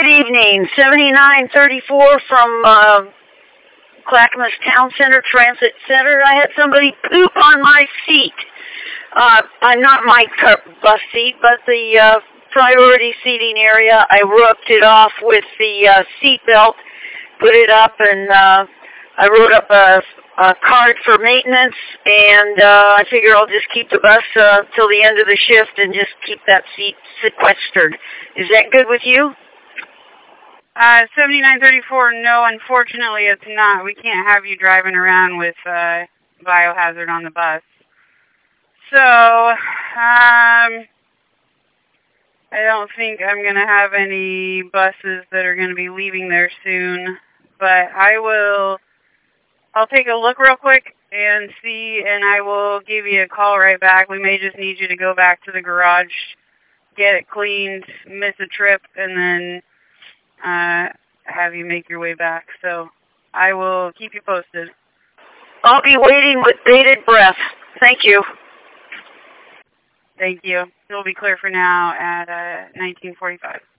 Good evening. 7934 from Clackamas Town Center Transit Center. I had somebody poop on my seat. Not my bus seat, but the priority seating area. I roped it off with the seat belt, put it up, and I wrote up a card for maintenance, and I figure I'll just keep the bus till the end of the shift and just keep that seat sequestered. Is that good with you? 7934, no, unfortunately it's not. We can't have you driving around with biohazard on the bus. So, I don't think I'm going to have any buses that are going to be leaving there soon, but I'll take a look real quick and see, and I will give you a call right back. We may just need you to go back to the garage, get it cleaned, miss a trip, and then have you make your way back. So I will keep you posted. I'll be waiting with bated breath. Thank you. Thank you. It'll be clear for now at 1945.